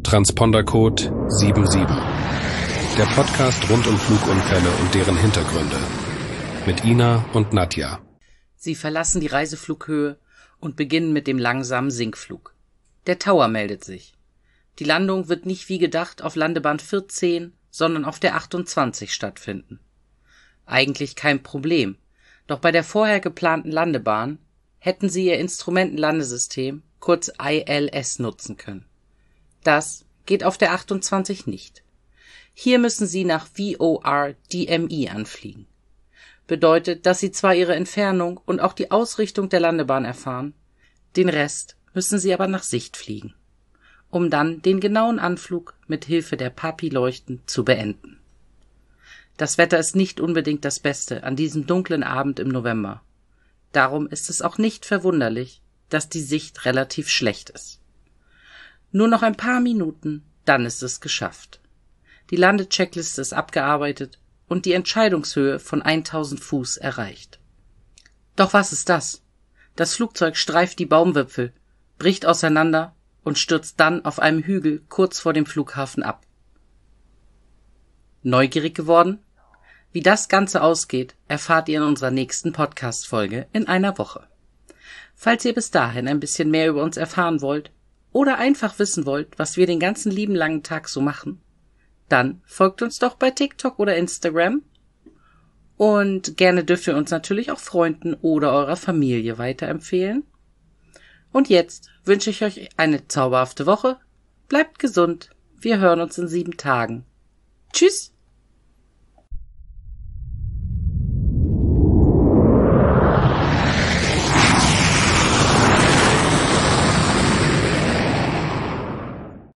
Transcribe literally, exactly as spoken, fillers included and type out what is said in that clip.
Transpondercode sieben sieben. Der Podcast rund um Flugunfälle und deren Hintergründe. Mit Ina und Nadja. Sie verlassen die Reiseflughöhe und beginnen mit dem langsamen Sinkflug. Der Tower meldet sich. Die Landung wird nicht wie gedacht auf Landebahn vierzehn, sondern auf der achtundzwanzig stattfinden. Eigentlich kein Problem, doch bei der vorher geplanten Landebahn hätten sie ihr Instrumentenlandesystem, kurz I L S, nutzen können. Das geht auf der achtundzwanzig nicht. Hier müssen sie nach V O R D M I anfliegen. Bedeutet, dass sie zwar ihre Entfernung und auch die Ausrichtung der Landebahn erfahren, den Rest müssen sie aber nach Sicht fliegen, um dann den genauen Anflug mit Hilfe der P A P I-Leuchten zu beenden. Das Wetter ist nicht unbedingt das Beste an diesem dunklen Abend im November. Darum ist es auch nicht verwunderlich, dass die Sicht relativ schlecht ist. Nur noch ein paar Minuten, dann ist es geschafft. Die Landecheckliste ist abgearbeitet und die Entscheidungshöhe von tausend Fuß erreicht. Doch was ist das? Das Flugzeug streift die Baumwipfel, bricht auseinander und stürzt dann auf einem Hügel kurz vor dem Flughafen ab. Neugierig geworden? Wie das Ganze ausgeht, erfahrt ihr in unserer nächsten Podcast-Folge in einer Woche. Falls ihr bis dahin ein bisschen mehr über uns erfahren wollt oder einfach wissen wollt, was wir den ganzen lieben langen Tag so machen, dann folgt uns doch bei TikTok oder Instagram. Und gerne dürft ihr uns natürlich auch Freunden oder eurer Familie weiterempfehlen. Und jetzt wünsche ich euch eine zauberhafte Woche. Bleibt gesund. Wir hören uns in sieben Tagen. Tschüss!